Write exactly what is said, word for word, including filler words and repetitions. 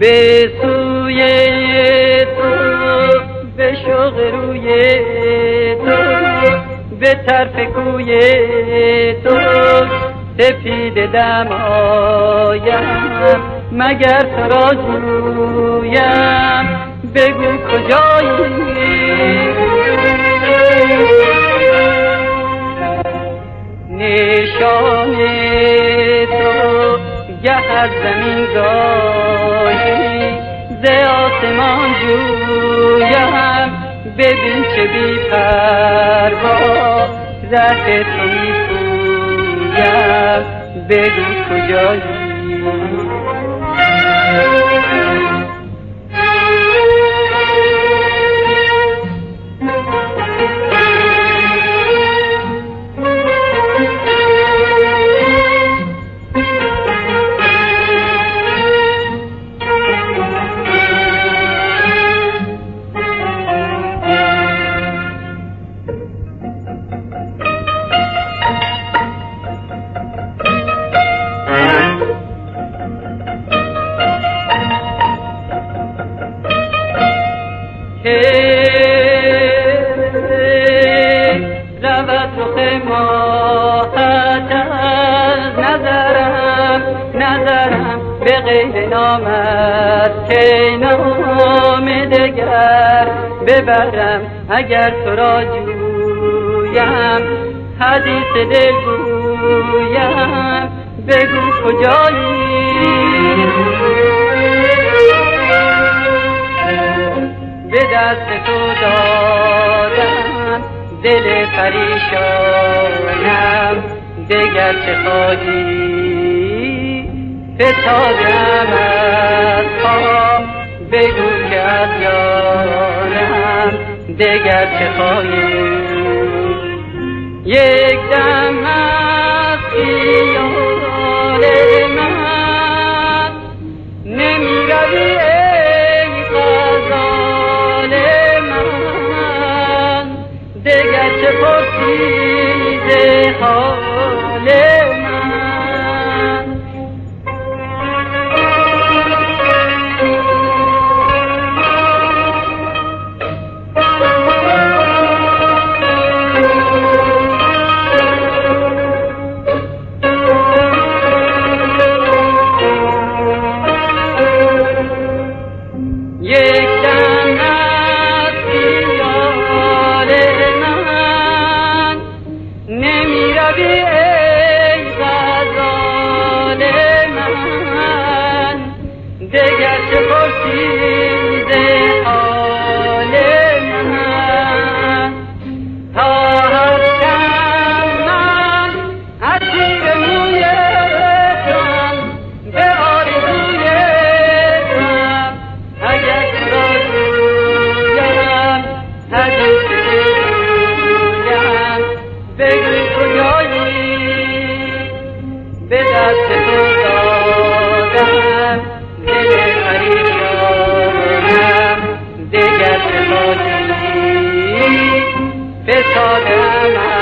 به سوی تو، به شوق روی تو، به طرف کوی تو سپید دم آیم، مگر تو را جویم، بگو کجایی؟ نشان تو گه از زمین گاهی ز آسمان جویم، ببین چه بی پروا ره تو می پویم، بگو کجایی؟ رود رخ ماهت از نظرم، نظرم به غیر نامت که نام دگر ببرم، اگر تو را جویم، حدیث دل گویم، بگو کجایی؟ به دست تو دادم دل پریشانم، دگر چه خواهی؟ فتادم از پا، بگو که از جانم دگر چه خواهی؟ یک دم از خیال من نمی روی دگر چه پرسیده حال من؟ یک دم از خیال نمی روی ای غزال من، دگر چه پرسیده حال من؟ تا هستم من اسیر موی غم، به آرزوی غم، اگر تو را جویم، حدیث بگو کجایی؟ به دست تو دادم دل پریشانم، دگر چه خواهی؟ فتادم